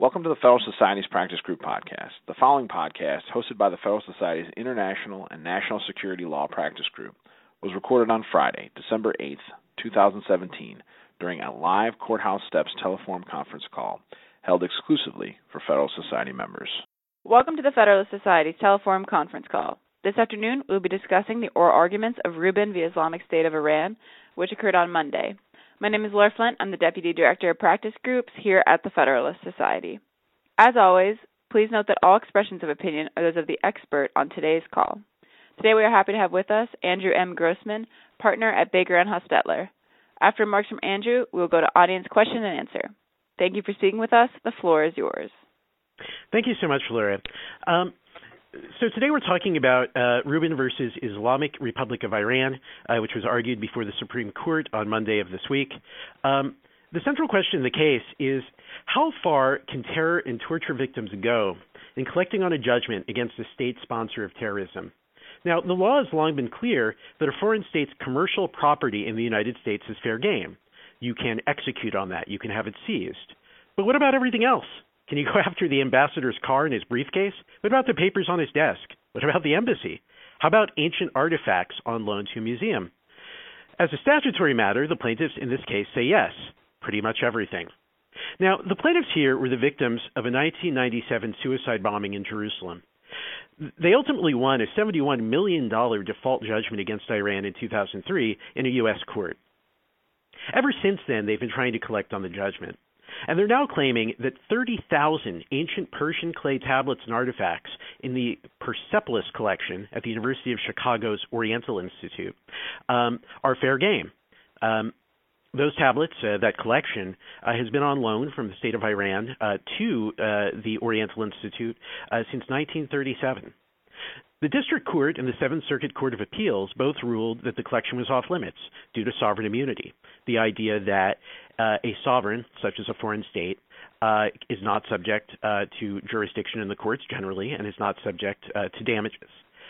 Welcome to the Federal Society's Practice Group podcast. The following podcast, hosted by the Federal Society's International and National Security Law Practice Group, was recorded on Friday, December 8th, 2017, during a live Courthouse Steps telephone conference call held exclusively for Federal Society members. Welcome to the Federalist Society's Teleforum conference call. This afternoon, we'll be discussing the oral arguments of Rubin v. Islamic State of Iran, which occurred on Monday. My name is Laura Flint. I'm the Deputy Director of Practice Groups here at the Federalist Society. As always, please note that all expressions of opinion are those of the expert on today's call. Today we are happy to have with us Andrew M. Grossman, partner at Baker & Hostetler. After remarks from Andrew, we will go to audience question and answer. Thank you for speaking with us. The floor is yours. Thank you so much, Laura. So today we're talking about Rubin versus Islamic Republic of Iran, which was argued before the Supreme Court on Monday of this week. The central question in the case is, how far can terror and torture victims go in collecting on a judgment against a state sponsor of terrorism? Now, the law has long been clear that a foreign state's commercial property in the United States is fair game. You can execute on that. You can have it seized. But what about everything else? Can you go after the ambassador's car and his briefcase? What about the papers on his desk? What about the embassy? How about ancient artifacts on loan to a museum? As a statutory matter, the plaintiffs in this case say yes, pretty much everything. Now, the plaintiffs here were the victims of a 1997 suicide bombing in Jerusalem. They ultimately won a $71 million default judgment against Iran in 2003 in a U.S. court. Ever since then, they've been trying to collect on the judgment. And they're now claiming that 30,000 ancient Persian clay tablets and artifacts in the Persepolis collection at the University of Chicago's Oriental Institute are fair game. Those tablets, that collection, has been on loan from the state of Iran to the Oriental Institute since 1937. The District Court and the Seventh Circuit Court of Appeals both ruled that the collection was off limits due to sovereign immunity, the idea that a sovereign, such as a foreign state, is not subject to jurisdiction in the courts generally and is not subject to damages.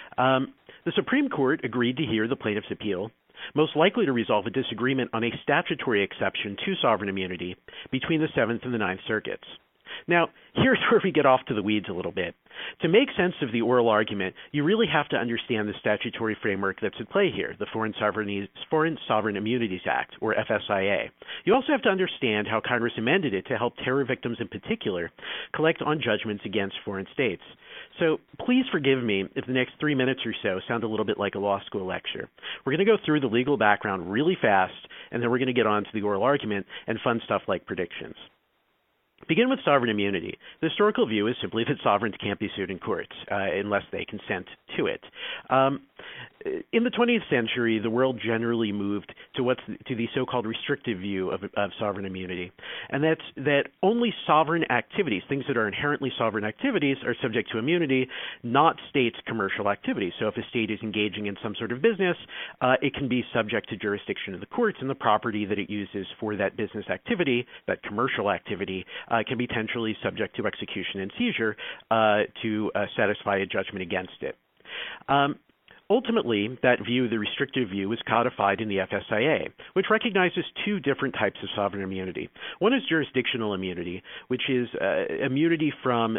The Supreme Court agreed to hear the plaintiff's appeal, most likely to resolve a disagreement on a statutory exception to sovereign immunity between the Seventh and the Ninth Circuits. Now, here's where we get off to the weeds a little bit. To make sense of the oral argument, you really have to understand the statutory framework that's at play here, the Foreign Sovereign Immunities Act, or FSIA. You also have to understand how Congress amended it to help terror victims in particular collect on judgments against foreign states. So please forgive me if the next 3 minutes or so sound a little bit like a law school lecture. We're going to go through the legal background really fast, and then we're going to get on to the oral argument and fun stuff like predictions. Begin with sovereign immunity. The historical view is simply that sovereigns can't be sued in courts unless they consent to it. In the 20th century, the world generally moved to the so-called restrictive view of sovereign immunity, and that's that only sovereign activities, things that are inherently sovereign activities, are subject to immunity, not states' commercial activities. So if a state is engaging in some sort of business, it can be subject to jurisdiction of the courts, and the property that it uses for that business activity, that commercial activity, can be potentially subject to execution and seizure to satisfy a judgment against it. Ultimately, that view, the restrictive view, was codified in the FSIA, which recognizes two different types of sovereign immunity. One is jurisdictional immunity, which is immunity from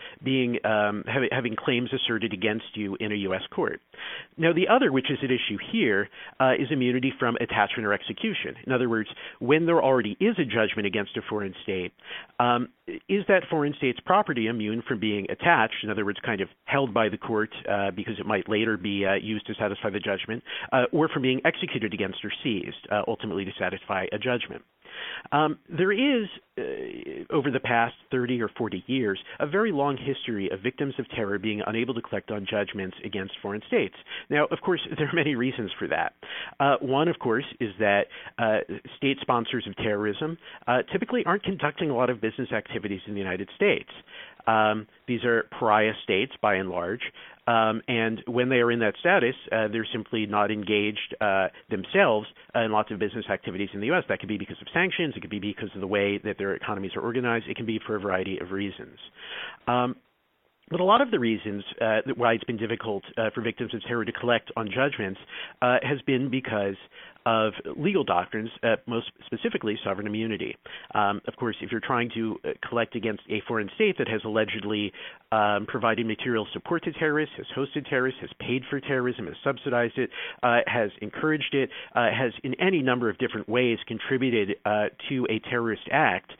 having claims asserted against you in a U.S. court. Now, the other, which is at issue here, is immunity from attachment or execution. In other words, when there already is a judgment against a foreign state, is that foreign state's property immune from being attached, in other words, kind of held by the court because it might later be used to satisfy the judgment, or from being executed against or seized, ultimately to satisfy a judgment. There is, over the past 30 or 40 years, a very long history of victims of terror being unable to collect on judgments against foreign states. Now, of course, there are many reasons for that. One, of course, is that state sponsors of terrorism typically aren't conducting a lot of business activities in the United States. These are pariah states, by and large, and when they are in that status, they're simply not engaged themselves in lots of business activities in the U.S. That could be because of sanctions. It could be because of the way that their economies are organized. It can be for a variety of reasons. But a lot of the reasons why it's been difficult for victims of terror to collect on judgments has been because of legal doctrines, most specifically sovereign immunity. Of course, if you're trying to collect against a foreign state that has allegedly provided material support to terrorists, has hosted terrorists, has paid for terrorism, has subsidized it, has encouraged it, has in any number of different ways contributed to a terrorist act,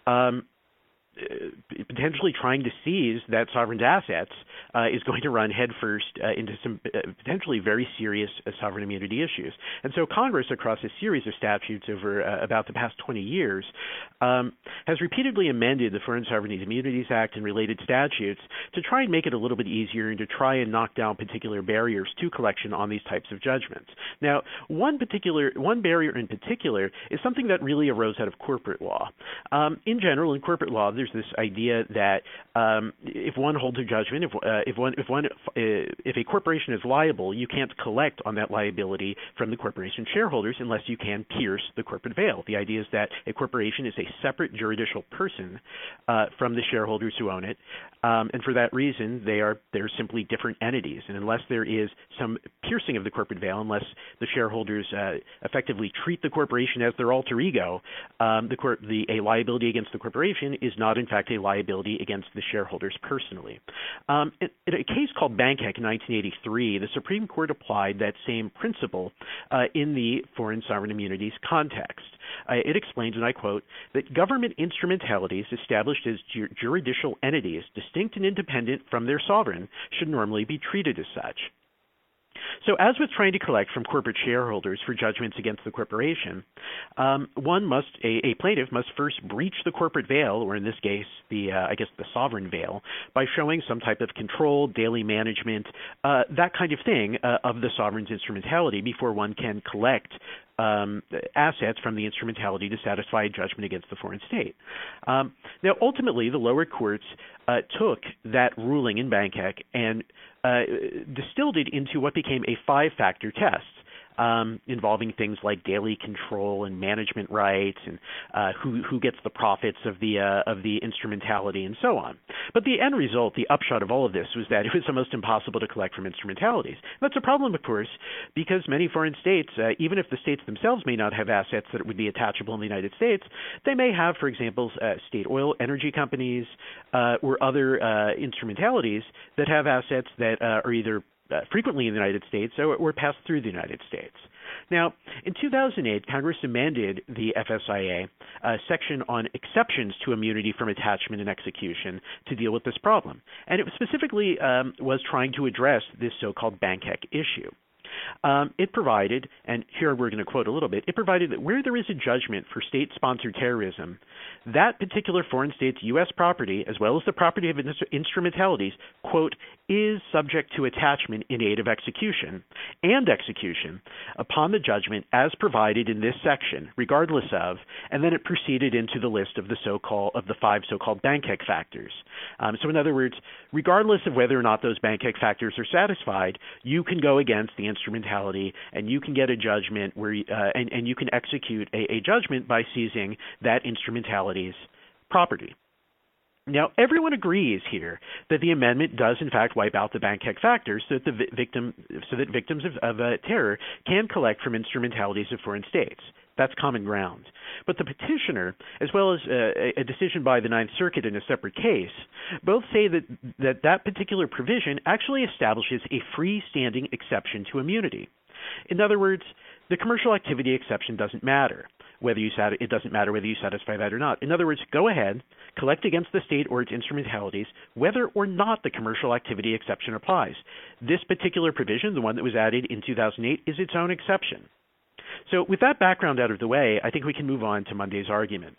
potentially trying to seize that sovereign's assets is going to run headfirst into some potentially very serious sovereign immunity issues. And so Congress, across a series of statutes over about the past 20 years, has repeatedly amended the Foreign Sovereign Immunities Act and related statutes to try and make it a little bit easier and to try and knock down particular barriers to collection on these types of judgments. Now, one barrier in particular is something that really arose out of corporate law. In general, in corporate law, there's this idea that if one holds a judgment, if a corporation is liable, you can't collect on that liability from the corporation shareholders unless you can pierce the corporate veil. The idea is that a corporation is a separate juridical person from the shareholders who own it, and for that reason, they're simply different entities. And unless there is some piercing of the corporate veil, unless the shareholders effectively treat the corporation as their alter ego, a liability against the corporation is not in fact a liability against the shareholders personally. In a case called Bankheck in 1983, the Supreme Court applied that same principle in the foreign sovereign immunities context. It explains, and I quote, that government instrumentalities established as juridical entities distinct and independent from their sovereign should normally be treated as such. So as with trying to collect from corporate shareholders for judgments against the corporation, a plaintiff must first breach the corporate veil, or in this case, the sovereign veil, by showing some type of control, daily management, that kind of thing of the sovereign's instrumentality before one can collect assets from the instrumentality to satisfy a judgment against the foreign state. Now, ultimately, the lower courts took that ruling in Bankheck and distilled it into what became a 5-factor test involving things like daily control and management rights and who gets the profits of the instrumentality and so on. But the end result, the upshot of all of this, was that it was almost impossible to collect from instrumentalities. That's a problem, of course, because many foreign states, even if the states themselves may not have assets that would be attachable in the United States, they may have, for example, state oil energy companies or other instrumentalities that have assets that are either frequently in the United States or passed through the United States. Now, in 2008, Congress amended the FSIA section on exceptions to immunity from attachment and execution to deal with this problem. And it specifically was trying to address this so-called Bankheck issue. It provided, and here we're going to quote a little bit, it provided that where there is a judgment for state-sponsored terrorism, that particular foreign state's U.S. property, as well as the property of instrumentalities, quote, is subject to attachment in aid of execution and execution upon the judgment as provided in this section, regardless of, and then it proceeded into the list of the 5 so-called Bankheck factors. So in other words, regardless of whether or not those Bankheck factors are satisfied, you can go against the instrumentality and you can get a judgment where and you can execute a judgment by seizing that instrumentality's property. Now, everyone agrees here that the amendment does, in fact, wipe out the Bankheck factors so that victims of terror can collect from instrumentalities of foreign states. That's common ground. But the petitioner, as well as a decision by the Ninth Circuit in a separate case, both say that particular provision actually establishes a freestanding exception to immunity. In other words, the commercial activity exception doesn't matter. It doesn't matter whether you satisfy that or not. In other words, go ahead, collect against the state or its instrumentalities, whether or not the commercial activity exception applies. This particular provision, the one that was added in 2008, is its own exception. So with that background out of the way, I think we can move on to Monday's argument.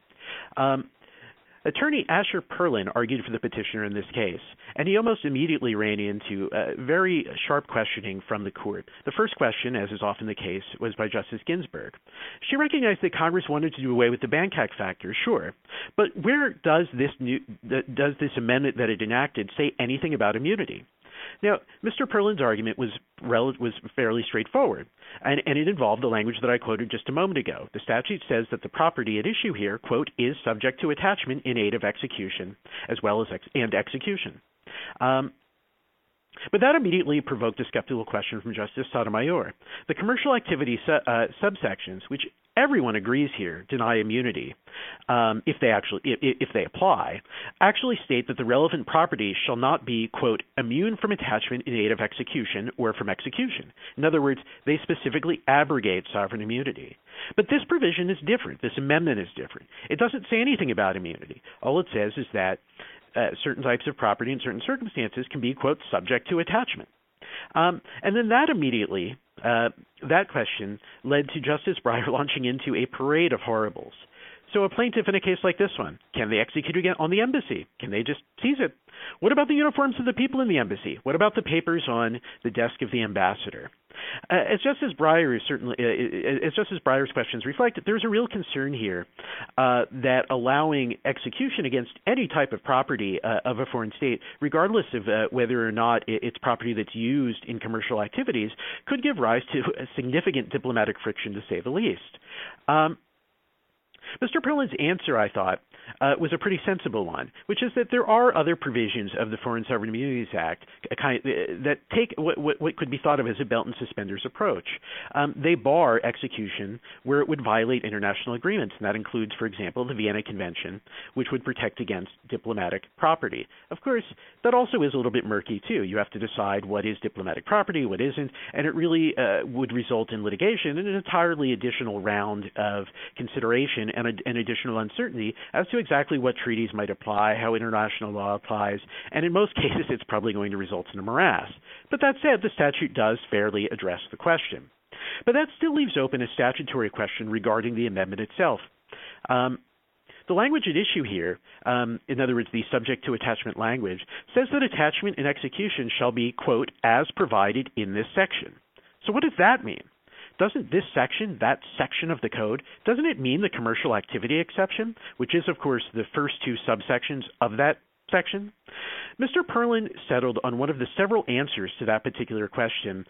Attorney Asher Perlin argued for the petitioner in this case, and he almost immediately ran into very sharp questioning from the court. The first question, as is often the case, was by Justice Ginsburg. She recognized that Congress wanted to do away with the Bankheck factor, sure, but where does this amendment that it enacted say anything about immunity? Now, Mr. Perlin's argument was fairly straightforward, and it involved the language that I quoted just a moment ago. The statute says that the property at issue here, quote, is subject to attachment in aid of execution, as well as execution. But that immediately provoked a skeptical question from Justice Sotomayor. The commercial activity subsections, which everyone agrees here deny immunity if they apply, actually state that the relevant property shall not be, quote, immune from attachment in aid of execution or from execution. In other words, they specifically abrogate sovereign immunity. But this provision is different. This amendment is different. It doesn't say anything about immunity. All it says is that certain types of property in certain circumstances can be, quote, subject to attachment. And then that immediately, that question led to Justice Breyer launching into a parade of horribles. So a plaintiff in a case like this one, can they execute again on the embassy? Can they just seize it? What about the uniforms of the people in the embassy? What about the papers on the desk of the ambassador? As Justice Breyer's questions reflect, there's a real concern here that allowing execution against any type of property of a foreign state, regardless of whether or not it's property that's used in commercial activities, could give rise to a significant diplomatic friction, to say the least. Mr. Perlin's answer, I thought, was a pretty sensible one, which is that there are other provisions of the Foreign Sovereign Immunities Act that take what could be thought of as a belt and suspenders approach. They bar execution where it would violate international agreements, and that includes, for example, the Vienna Convention, which would protect against diplomatic property. Of course, that also is a little bit murky, too. You have to decide what is diplomatic property, what isn't, and it really would result in litigation and an entirely additional round of consideration and an additional uncertainty as to exactly what treaties might apply, how international law applies, and in most cases it's probably going to result in a morass. But that said, the statute does fairly address the question. But that still leaves open a statutory question regarding the amendment itself. The language at issue here, in other words, the subject to attachment language, says that attachment and execution shall be, quote, as provided in this section. So what does that mean? Doesn't this section, that section of the code, doesn't it mean the commercial activity exception, which is, of course, the first two subsections of that section? Mr. Perlin settled on one of the several answers to that particular question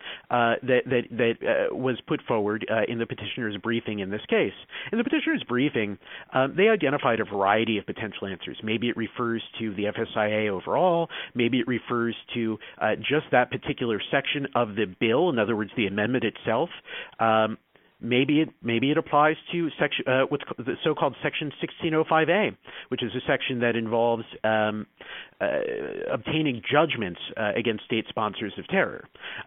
that was put forward in the petitioner's briefing in this case. In the petitioner's briefing, they identified a variety of potential answers. Maybe it refers to the FSIA overall. Maybe it refers to just that particular section of the bill, in other words, the amendment itself. Maybe it applies to what's the so-called Section 1605A, which is a section that involves obtaining judgments against state sponsors of terror.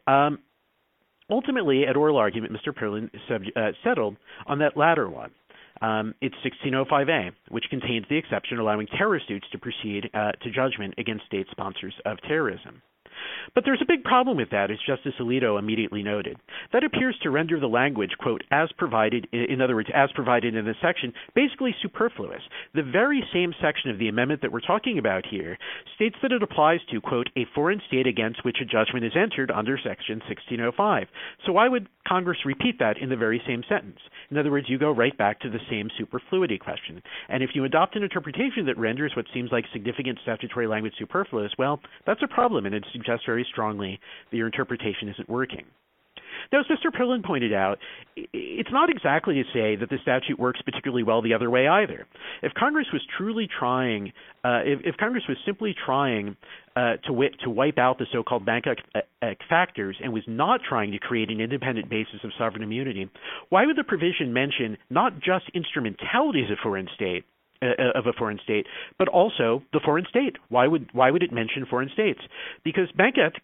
Ultimately, at oral argument, Mr. Perlin settled on that latter one. It's 1605A, which contains the exception allowing terror suits to proceed to judgment against state sponsors of terrorism. But there's a big problem with that, as Justice Alito immediately noted. That appears to render the language, quote, as provided, in other words, as provided in this section, basically superfluous. The very same section of the amendment that we're talking about here states that it applies to, quote, a foreign state against which a judgment is entered under Section 1605. So why would Congress repeat that in the very same sentence? In other words, you go right back to the same superfluity question. And if you adopt an interpretation that renders what seems like significant statutory language superfluous, well, that's a problem, and it suggests very strongly that your interpretation isn't working. Now, as Mr. Perlin pointed out, it's not exactly to say that the statute works particularly well the other way either. If Congress was truly trying, if Congress was simply trying to wipe out the so-called Bank Act factors and was not trying to create an independent basis of sovereign immunity, why would the provision mention not just instrumentalities of a foreign state, but also the foreign state? Why would it mention foreign states? Because Bank Act,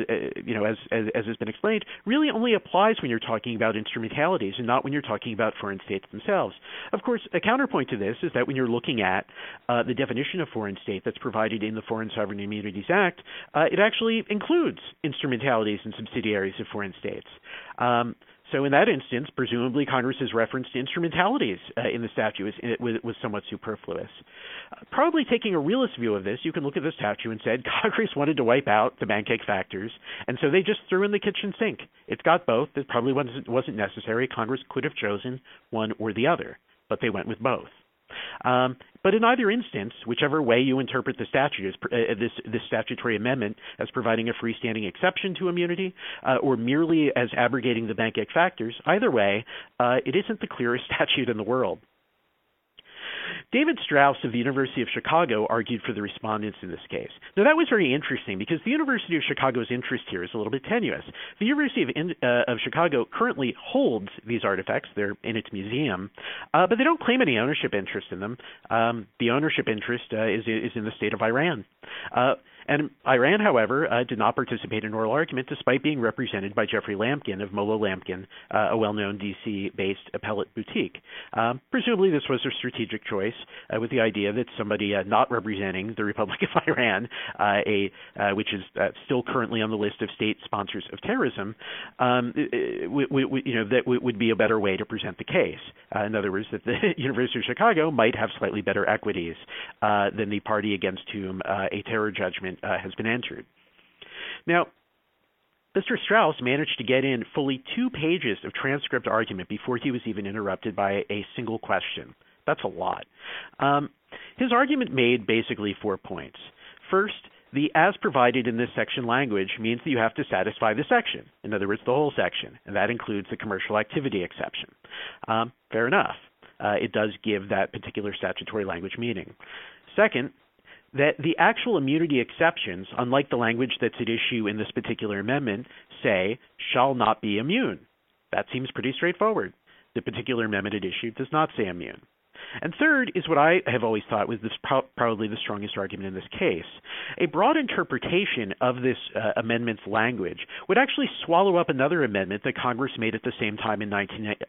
as has been explained, really only applies when you're talking about instrumentalities and not when you're talking about foreign states themselves. Of course, a counterpoint to this is that when you're looking at the definition of foreign state that's provided in the Foreign Sovereign Immunities Act, it actually includes instrumentalities and subsidiaries of foreign states. So in that instance, presumably Congress's reference to instrumentalities in the statute was somewhat superfluous. Probably taking a realist view of this, you can look at the statute and said Congress wanted to wipe out the Bank Act factors, and so they just threw in the kitchen sink. It's got both. It probably wasn't necessary. Congress could have chosen one or the other, but they went with both. But in either instance, whichever way you interpret the statute, this statutory amendment as providing a freestanding exception to immunity or merely as abrogating the Bank Act factors, either way, it isn't the clearest statute in the world. David Strauss of the University of Chicago argued for the respondents in this case. Now, that was very interesting because the University of Chicago's interest here is a little bit tenuous. The University of Chicago currently holds these artifacts. They're in its museum, but they don't claim any ownership interest in them. The ownership interest is in the state of Iran. And Iran, however, did not participate in oral argument despite being represented by Jeffrey Lampkin of Molo Lampkin, a well-known D.C.-based appellate boutique. Presumably this was a strategic choice with the idea that somebody not representing the Republic of Iran, which is still currently on the list of state sponsors of terrorism, that would be a better way to present the case. In other words, that the University of Chicago might have slightly better equities than the party against whom a terror judgment has been entered. Now, Mr. Strauss managed to get in fully 2 pages of transcript argument before he was even interrupted by a single question. That's a lot. His argument made basically 4 points. First, the as provided in this section language means that you have to satisfy the section, in other words, the whole section, and that includes the commercial activity exception. Fair enough. It does give that particular statutory language meaning. Second, that the actual immunity exceptions, unlike the language that's at issue in this particular amendment, say, shall not be immune. That seems pretty straightforward. The particular amendment at issue does not say immune. And third is what I have always thought was probably the strongest argument in this case. A broad interpretation of this amendment's language would actually swallow up another amendment that Congress made at the same time in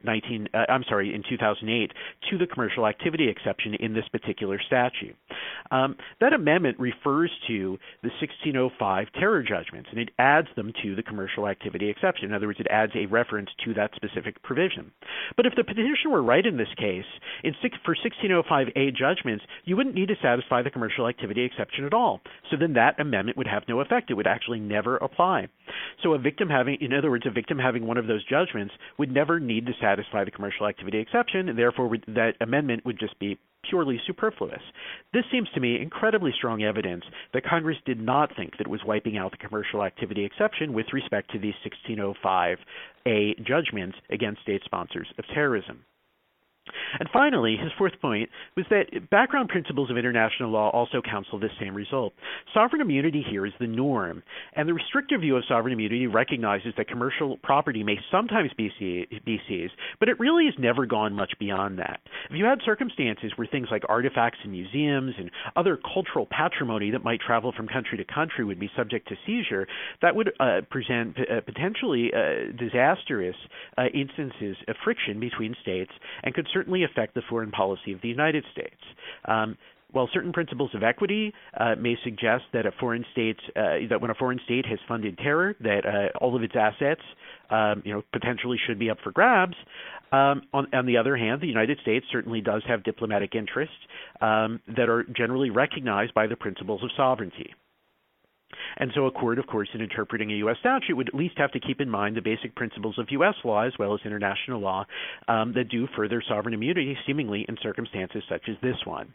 2008 to the commercial activity exception in this particular statute. That amendment refers to the 1605 terror judgments, and it adds them to the commercial activity exception. In other words, it adds a reference to that specific provision. But if the petitioner were right in this case, for 1605A judgments, you wouldn't need to satisfy the commercial activity exception at all. So then that amendment would have no effect. It would actually never apply. So a victim having one of those judgments would never need to satisfy the commercial activity exception, and therefore that amendment would just be purely superfluous. This seems to me incredibly strong evidence that Congress did not think that it was wiping out the commercial activity exception with respect to these 1605A judgments against state sponsors of terrorism. And finally, his fourth point was that background principles of international law also counsel this same result. Sovereign immunity here is the norm, and the restrictive view of sovereign immunity recognizes that commercial property may sometimes be seized, but it really has never gone much beyond that. If you had circumstances where things like artifacts in museums and other cultural patrimony that might travel from country to country would be subject to seizure, that would present potentially disastrous instances of friction between states and could certainly affect the foreign policy of the United States. While certain principles of equity may suggest that when a foreign state has funded terror, that all of its assets, potentially should be up for grabs. On the other hand, the United States certainly does have diplomatic interests that are generally recognized by the principles of sovereignty. And so a court, of course, in interpreting a U.S. statute would at least have to keep in mind the basic principles of U.S. law as well as international law that do further sovereign immunity, seemingly in circumstances such as this one.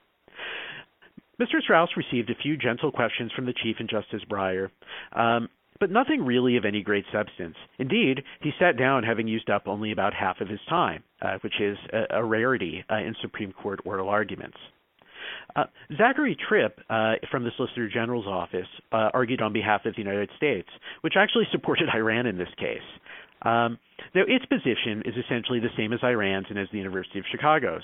Mr. Strauss received a few gentle questions from the Chief and Justice Breyer, but nothing really of any great substance. Indeed, he sat down having used up only about half of his time, which is a rarity in Supreme Court oral arguments. Zachary Tripp from the Solicitor General's office argued on behalf of the United States, which actually supported Iran in this case. Now, its position is essentially the same as Iran's and as the University of Chicago's.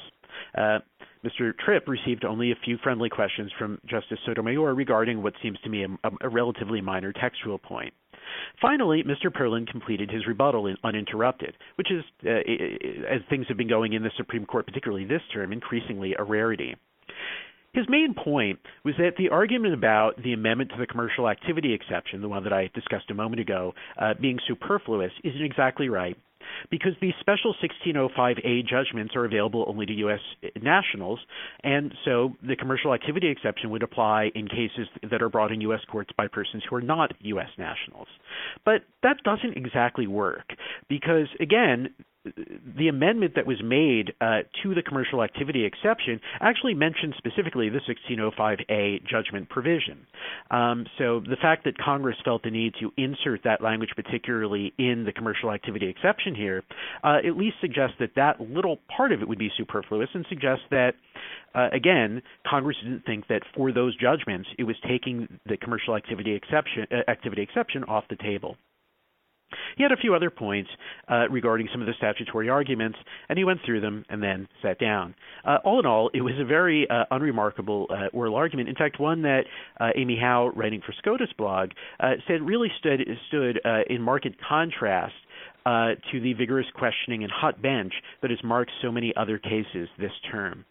Mr. Tripp received only a few friendly questions from Justice Sotomayor regarding what seems to me a relatively minor textual point. Finally, Mr. Perlin completed his rebuttal uninterrupted, which is, as things have been going in the Supreme Court, particularly this term, increasingly a rarity. His main point was that the argument about the amendment to the commercial activity exception, the one that I discussed a moment ago, being superfluous, isn't exactly right, because these special 1605A judgments are available only to U.S. nationals, and so the commercial activity exception would apply in cases that are brought in U.S. courts by persons who are not U.S. nationals. But that doesn't exactly work, because, again, the amendment that was made to the commercial activity exception actually mentioned specifically the 1605A judgment provision. So the fact that Congress felt the need to insert that language particularly in the commercial activity exception here at least suggests that that little part of it would be superfluous, and suggests that, again, Congress didn't think that for those judgments it was taking the commercial activity exception off the table. He had a few other points regarding some of the statutory arguments, and he went through them and then sat down. All in all, it was a very unremarkable oral argument. In fact, one that Amy Howe, writing for SCOTUS blog, said really stood in marked contrast to the vigorous questioning and hot bench that has marked so many other cases this term.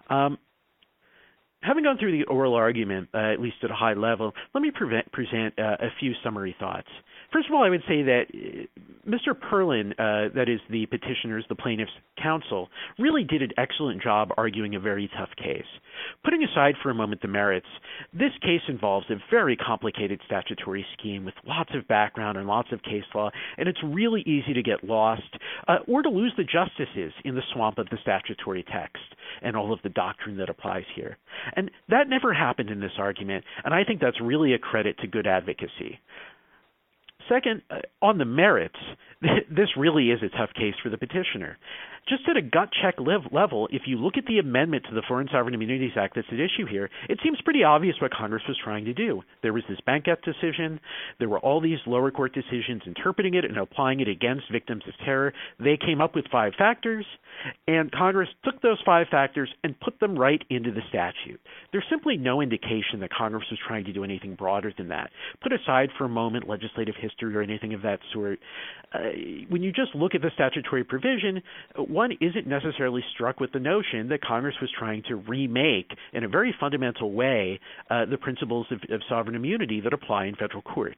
Having gone through the oral argument, at least at a high level, let me present a few summary thoughts. First of all, I would say that Mr. Perlin, that is the petitioners, the plaintiffs' counsel, really did an excellent job arguing a very tough case. Putting aside for a moment the merits, this case involves a very complicated statutory scheme with lots of background and lots of case law, and it's really easy to get lost or to lose the justices in the swamp of the statutory text and all of the doctrine that applies here. And that never happened in this argument, and I think that's really a credit to good advocacy. Second, on the merits, this really is a tough case for the petitioner. Just at a gut check level, if you look at the amendment to the Foreign Sovereign Immunities Act that's at issue here, it seems pretty obvious what Congress was trying to do. There was this Bankett decision. There were all these lower court decisions interpreting it and applying it against victims of terror. They came up with 5 factors, and Congress took those 5 factors and put them right into the statute. There's simply no indication that Congress was trying to do anything broader than that. Put aside for a moment legislative history or anything of that sort. When you just look at the statutory provision, one isn't necessarily struck with the notion that Congress was trying to remake, in a very fundamental way, the principles of sovereign immunity that apply in federal courts.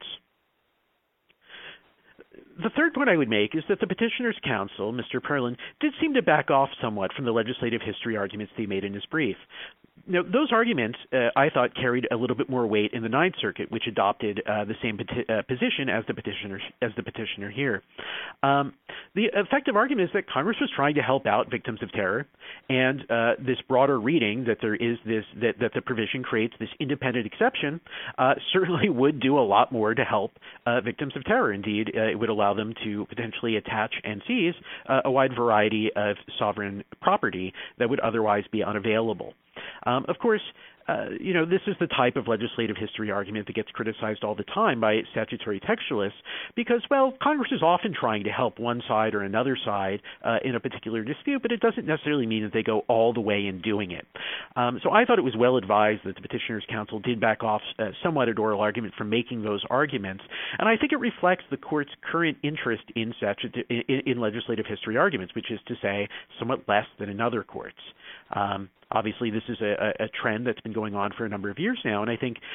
The third point I would make is that the petitioner's counsel, Mr. Perlin, did seem to back off somewhat from the legislative history arguments that he made in his brief. Now, those arguments, I thought, carried a little bit more weight in the Ninth Circuit, which adopted the same position as the petitioner here. The effective argument is that Congress was trying to help out victims of terror, and this broader reading that there is that the provision creates this independent exception certainly would do a lot more to help victims of terror. Indeed, it would allow them to potentially attach and seize a wide variety of sovereign property that would otherwise be unavailable. Of course, this is the type of legislative history argument that gets criticized all the time by statutory textualists because, well, Congress is often trying to help one side or another side in a particular dispute, but it doesn't necessarily mean that they go all the way in doing it. So I thought it was well advised that the petitioner's counsel did back off somewhat at oral argument from making those arguments, and I think it reflects the court's current interest in legislative history arguments, which is to say somewhat less than in other courts. Obviously, this is a trend that's been going on for a number of years now, and I think,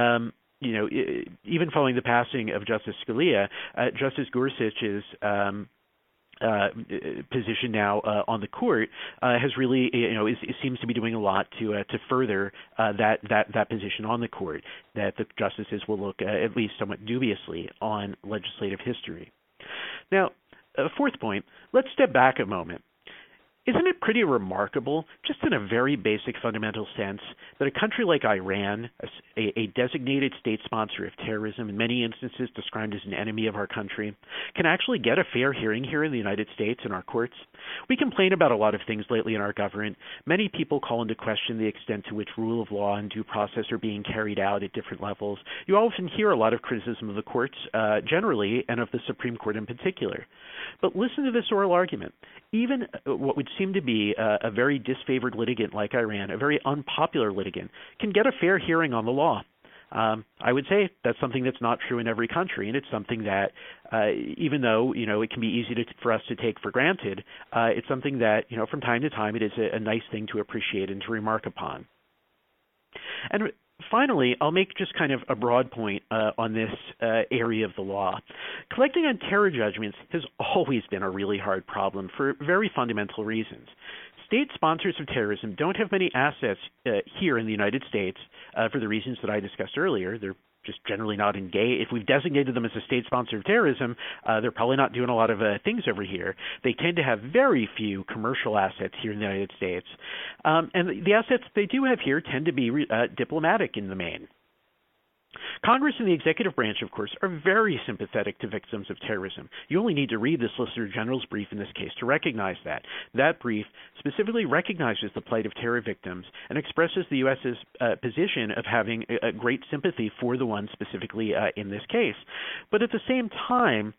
even following the passing of Justice Scalia, Justice Gorsuch's position now on the court has really, it seems to be doing a lot to further that position on the court, that the justices will look at least somewhat dubiously on legislative history. Now, fourth point, let's step back a moment. Isn't it pretty remarkable, just in a very basic fundamental sense, that a country like Iran, a designated state sponsor of terrorism, in many instances described as an enemy of our country, can actually get a fair hearing here in the United States in our courts? We complain about a lot of things lately in our government. Many people call into question the extent to which rule of law and due process are being carried out at different levels. You often hear a lot of criticism of the courts generally and of the Supreme Court in particular. But listen to this oral argument. Even what would seem to be a very disfavored litigant like Iran, a very unpopular litigant, can get a fair hearing on the law. I would say that's something that's not true in every country, and it's something that, even though it can be easy for us to take for granted, it's something that from time to time it is a nice thing to appreciate and to remark upon. And finally, I'll make just kind of a broad point on this area of the law. Collecting on terror judgments has always been a really hard problem for very fundamental reasons. State sponsors of terrorism don't have many assets here in the United States for the reasons that I discussed earlier. They're just generally not engaged. If we've designated them as a state sponsor of terrorism, they're probably not doing a lot of things over here. They tend to have very few commercial assets here in the United States. And the assets they do have here tend to be diplomatic in the main. Congress and the executive branch, of course, are very sympathetic to victims of terrorism. You only need to read the Solicitor General's brief in this case to recognize that. That brief specifically recognizes the plight of terror victims and expresses the U.S.'s position of having a great sympathy for the ones specifically in this case. But at the same time,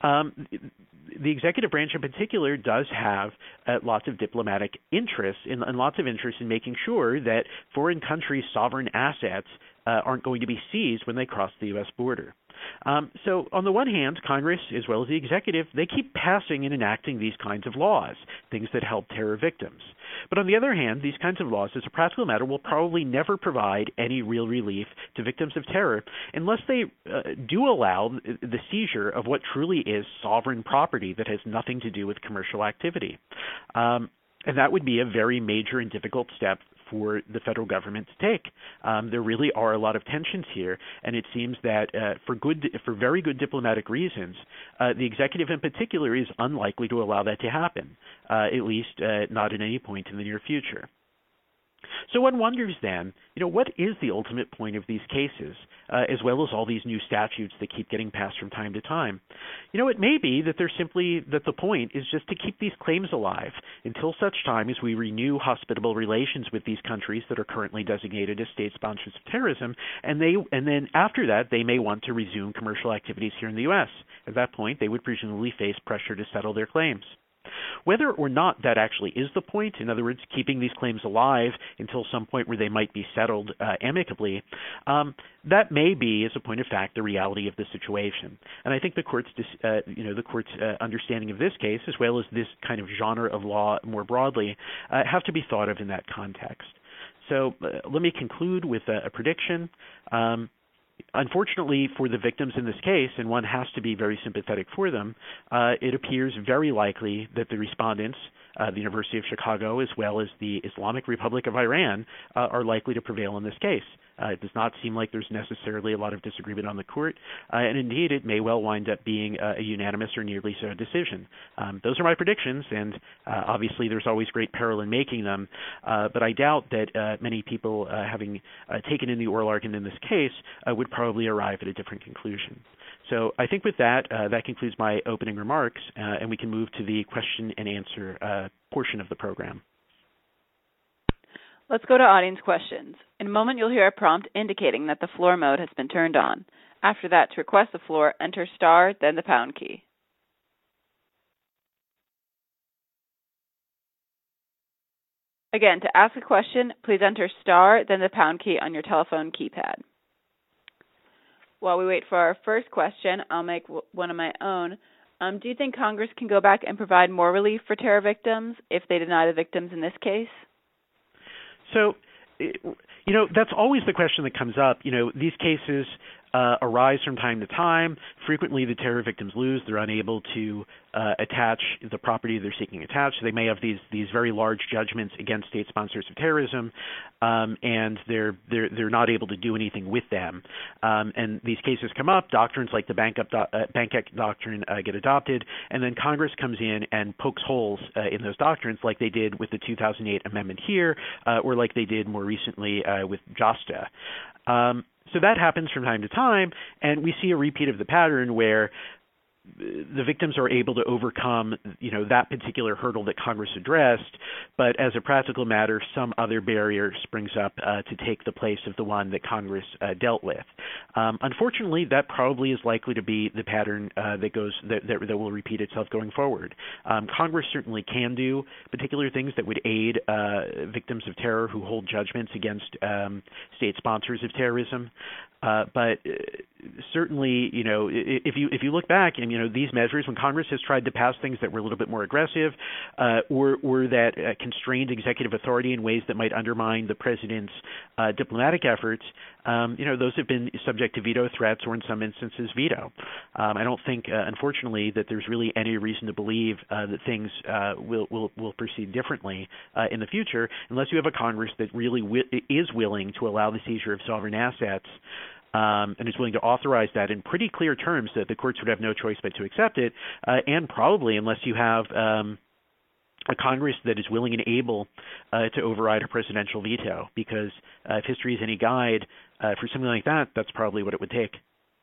the executive branch in particular does have lots of diplomatic interests and lots of interest in making sure that foreign countries' sovereign assets aren't going to be seized when they cross the U.S. border. So on the one hand, Congress, as well as the executive, they keep passing and enacting these kinds of laws, things that help terror victims. But on the other hand, these kinds of laws, as a practical matter, will probably never provide any real relief to victims of terror unless they do allow the seizure of what truly is sovereign property that has nothing to do with commercial activity. And that would be a very major and difficult step for the federal government to take. There really are a lot of tensions here, and it seems that for very good diplomatic reasons, the executive in particular is unlikely to allow that to happen, at least not at any point in the near future. So one wonders then, what is the ultimate point of these cases, as well as all these new statutes that keep getting passed from time to time? It may be that the point is just to keep these claims alive until such time as we renew hospitable relations with these countries that are currently designated as state sponsors of terrorism, and then after that they may want to resume commercial activities here in the U.S. At that point, they would presumably face pressure to settle their claims. Whether or not that actually is the point, in other words, keeping these claims alive until some point where they might be settled amicably, that may be, as a point of fact, the reality of the situation. And I think the court's understanding of this case, as well as this kind of genre of law more broadly, have to be thought of in that context. So let me conclude with a prediction. Unfortunately for the victims in this case, and one has to be very sympathetic for them, it appears very likely that the respondents, the University of Chicago, as well as the Islamic Republic of Iran, are likely to prevail in this case. It does not seem like there's necessarily a lot of disagreement on the court, and indeed it may well wind up being a unanimous or nearly so decision. Those are my predictions, and obviously there's always great peril in making them, but I doubt that many people, having taken in the oral argument in this case, would probably arrive at a different conclusion. So I think with that, that concludes my opening remarks, and we can move to the question and answer portion of the program. Let's go to audience questions. In a moment, you'll hear a prompt indicating that the floor mode has been turned on. After that, to request the floor, enter star, then the pound key. Again, to ask a question, please enter star, then the pound key on your telephone keypad. While we wait for our first question, I'll make one of my own. Do you think Congress can go back and provide more relief for terror victims if they deny the victims in this case? So, that's always the question that comes up. These cases arise from time to time. Frequently, the terror victims lose. They're unable to attach the property they're seeking attached. They may have these very large judgments against state sponsors of terrorism, and they're not able to do anything with them. And these cases come up. Doctrines like the Bank Act doctrine get adopted, and then Congress comes in and pokes holes in those doctrines, like they did with the 2008 amendment here, or like they did more recently with JOSTA. So that happens from time to time, and we see a repeat of the pattern where the victims are able to overcome, that particular hurdle that Congress addressed, but as a practical matter, some other barrier springs up to take the place of the one that Congress dealt with. Unfortunately, that probably is likely to be the pattern that will repeat itself going forward. Congress certainly can do particular things that would aid victims of terror who hold judgments against state sponsors of terrorism. But certainly, if you look back and these measures, when Congress has tried to pass things that were a little bit more aggressive, or that constrained executive authority in ways that might undermine the president's diplomatic efforts, those have been subject to veto threats or, in some instances, veto. I don't think, unfortunately, that there's really any reason to believe that things will proceed differently in the future, unless you have a Congress that really is willing to allow the seizure of sovereign assets, and is willing to authorize that in pretty clear terms that the courts would have no choice but to accept it, and probably unless you have a Congress that is willing and able to override a presidential veto, because if history is any guide for something like that, that's probably what it would take.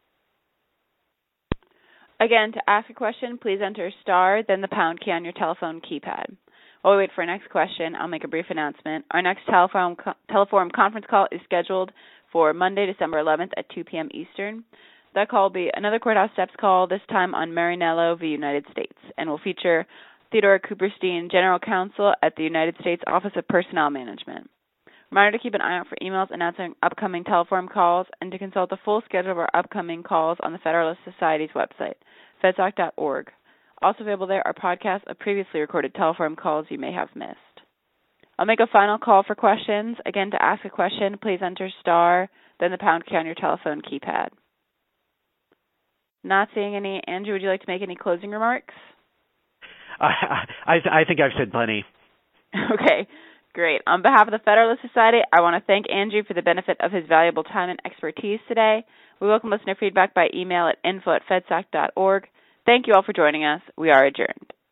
Again, to ask a question, please enter star, then the pound key on your telephone keypad. While we wait for our next question, I'll make a brief announcement. Our next Teleforum conference call is scheduled for Monday, December 11th at 2 p.m. Eastern. That call will be another Courthouse Steps call, this time on Marinello v. United States, and will feature Theodore Cooperstein, General Counsel at the United States Office of Personnel Management. Reminder to keep an eye out for emails announcing upcoming Teleforum calls and to consult the full schedule of our upcoming calls on the Federalist Society's website, fedsoc.org. Also available there are podcasts of previously recorded Teleforum calls you may have missed. I'll make a final call for questions. Again, to ask a question, please enter star, then the pound key on your telephone keypad. Not seeing any. Andrew, would you like to make any closing remarks? I think I've said plenty. Okay, great. On behalf of the Federalist Society, I want to thank Andrew for the benefit of his valuable time and expertise today. We welcome listener feedback by email at info@fedsoc.org. Thank you all for joining us. We are adjourned.